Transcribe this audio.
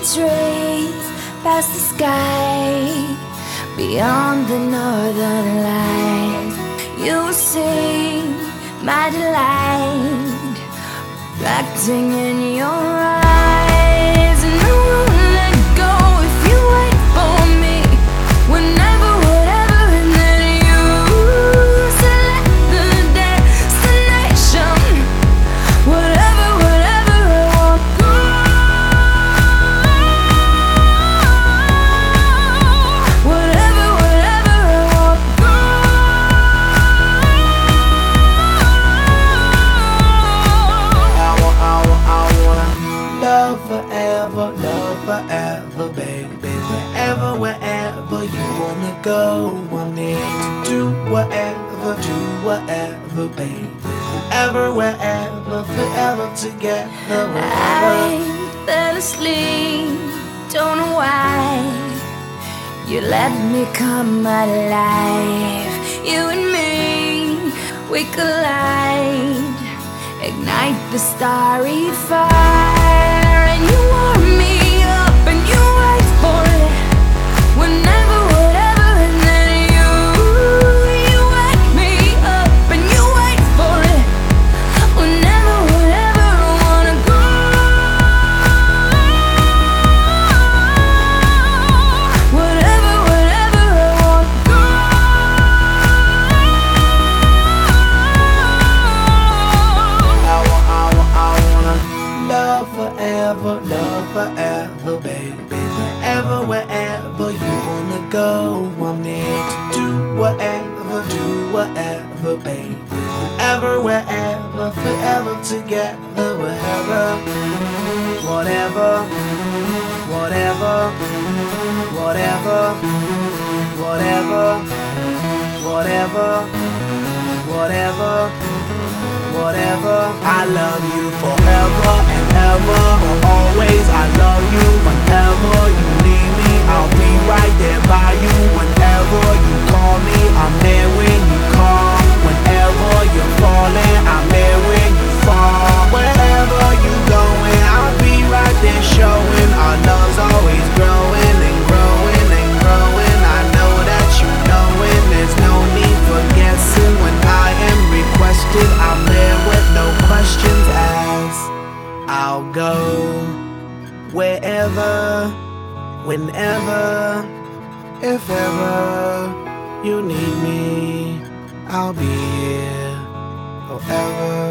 trees, past the sky, beyond the northern lights. You will see my delight reflecting in your eyes. And I won't let go if you wait for me. Whenever, whatever, and then you select the destination. Whatever, whatever, I won't go. Whatever, whatever, I won't go. Love forever, baby. Wherever you wanna go, I'm here to do whatever, baby. Wherever, forever together, wherever. I fell asleep, don't know why. You let me come alive. You and me, we collide, ignite the starry fire. And you warm me up and you wait for it. Whenever, whatever, and then you wake me up and you wait for it. Whenever, whatever, I wanna go. Whatever, whatever, I wanna go. Love forever, baby. Wherever you wanna go, I'm here to do whatever, baby. Wherever, forever together, wherever. Whatever, whatever, whatever, whatever, whatever, whatever, whatever. I love you forever and ever, or always. I love you whenever you need me. I'll be right there by you whenever you call me. I'm there when you call. Whenever you're falling, I'm there when you fall. Wherever you going, I'll be right there showing. Our love's always growing and growing and growing. I know that you know it. There's no need for guessing. When I am requested, I'm there with no questions asked. I'll go wherever, whenever, if ever you need me, I'll be here forever.